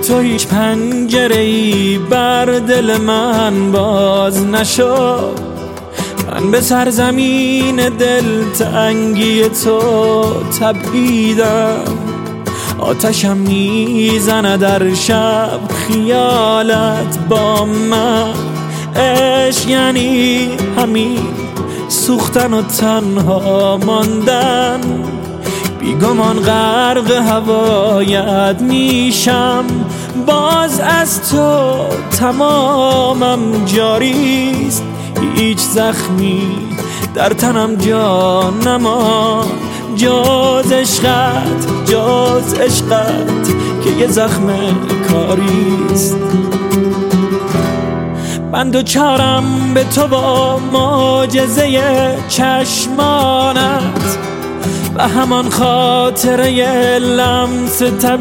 تو هیچ پنجره‌ای بر دل من باز نشد. من به سرزمین دلتنگی تو تپیدم، آتشم میزنه در شب خیالت با من. عشق یعنی همین سوختن و تنها ماندن، بیگمان غرق هوایت میشم. باز از تو تمامم جاریست، هیچ زخمی در تنم جا نمان جز عشقت که یه زخم کاریست. من دوچارم به تو با معجزه چشمانت و همان خاطره لمس تب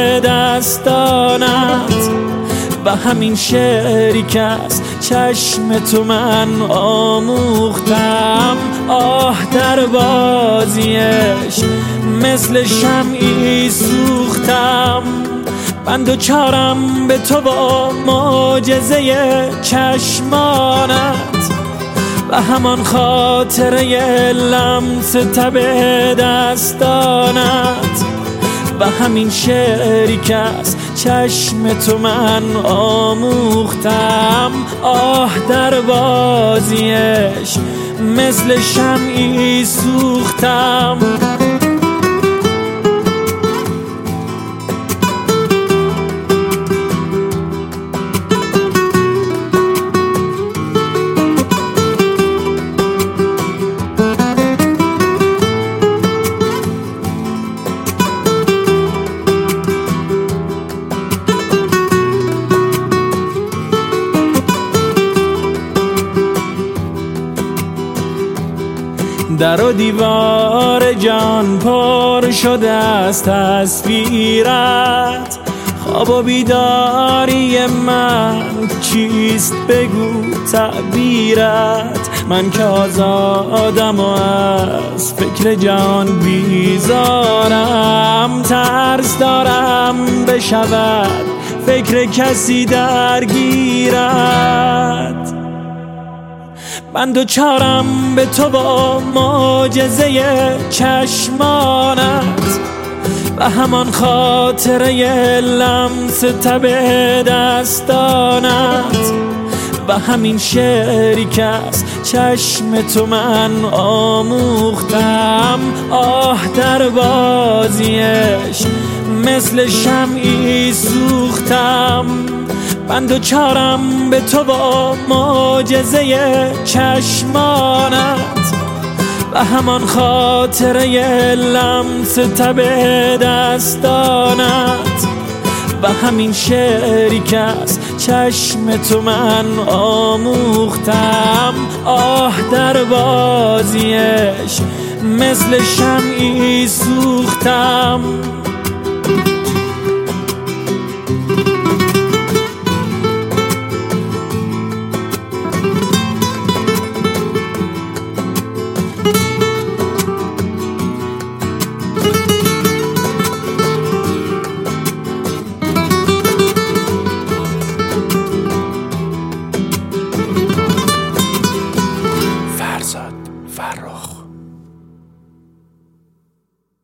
دستانت و همین شعری که از چشم تو من آموختم. آه در بازیش مثل شمعی سوختم. من دوچارم به تو با معجزه چشمانت و همان خاطره لمس تب دستانت و همین شعری که از چشم تو من آموختم. آه در بازیش مثل شمعی سوختم. در و دیوار جان پر شده از تصویرت، خواب و بیداری من چیست بگو تعبیرت. من که آزادم و از فکر جان بیزارم، ترس دارم بشود فکر کسی درگیرت. من دوچارم به تو با معجزه چشمانت و همان خاطره لمس تب دستانت و همین شعری که از چشم تو من آموختم. آه در بازیش مثل شمعی سوختم. من دوچارم به تو با معجزه چشمانت و همان خاطره لمس تب دستانت و همین شعری که از چشم تو من آموختم. آه در بازیش مثل شمعی سوختم. فرخ